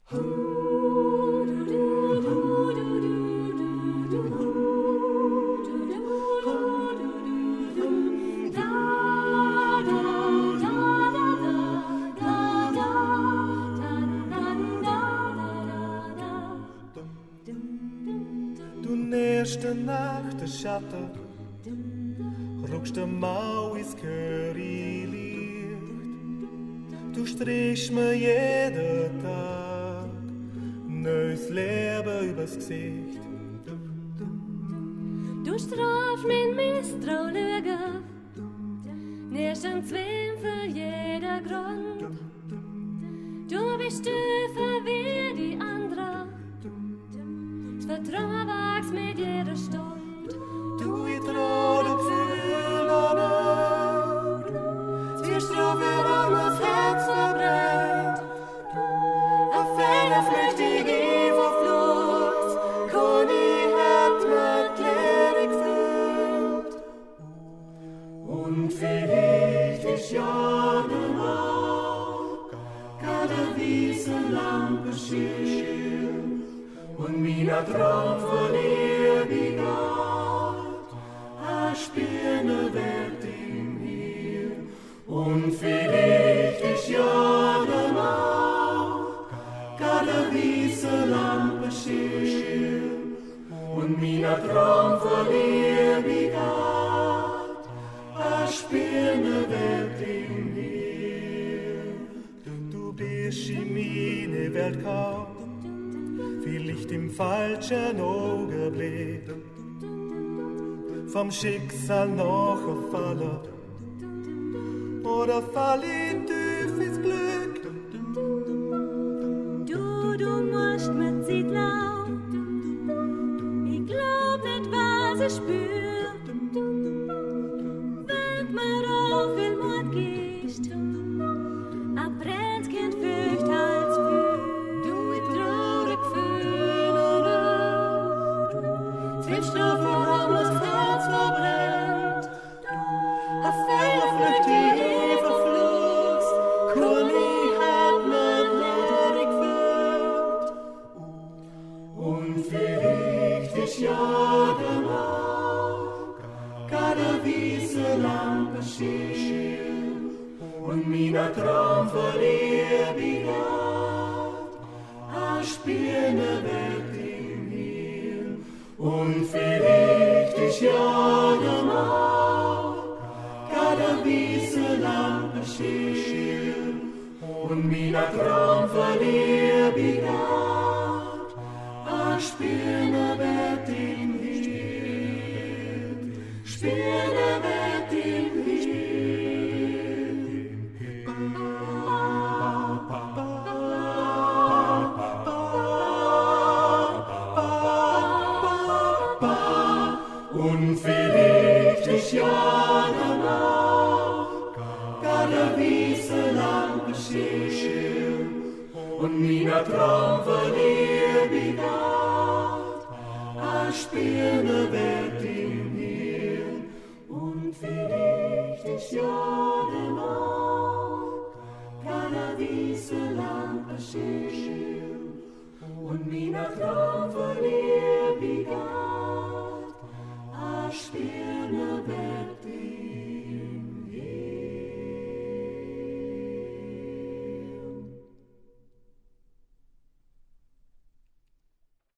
Nächste Nacht, der Schatten, ruckst der Mau ins Curry-Licht. Du strichst mir jeden Tag neues Leben übers Gesicht. Du strafst mein Misstrauilge, nicht ein Zwim für jeder Grund. Du bist tiefer wie die andere. Vertrauen wächst mit jeder Stunde. Du, ich trau dir Gefühle nicht. Ziehst du für alles Herz verbrennt. Ein Fehler flüchtig überflucht. Koni hat mit Leere gefüllt. Und vielleicht ist ja genau gar der wiese Lampe schier. Und mina Traum verliert die Gott, a Spinne wird ihm hier. Und vielleicht ist ja genau gar der wiese Lampe schier. Und mina Traum verliert die Gott, a Spinne wird ihm hier. Du bist in meine Welt kaum, vielleicht im falschen Augenblick vom Schicksal nachgefallen oder fall ich tief ins Glück. Du musst mit Zeit laufen, ich glaub nicht, was ich spür. Wenn mir auf viel Mord gehst, ein Brennskind fürcht als Für. Du, ich traurig Zwischen warum das Herz verbrennt. A Fehler flüchtig verflucht. Kuni hat mit Leere gefüllt. Und vielleicht ist ja genau gar der wiese Lampe schier. Und mina Traum verliert die Gott, a Spinne wird ihm hier. Und vielleicht ist ja genau gar der wiese Lampe schier. Und mina Traum verliert die Gott, a Spinne wird ihm hier. Spinne wird ihm hier. Und vielleicht ist ja genau gar der wiese Lampe schier. Und mina Traum verliert die Gott, a Spinne wird ihm hier. Und vielleicht ist ja genau gar der wiese Lampe schier. Und mina Traum verliert die Gott, a Spinne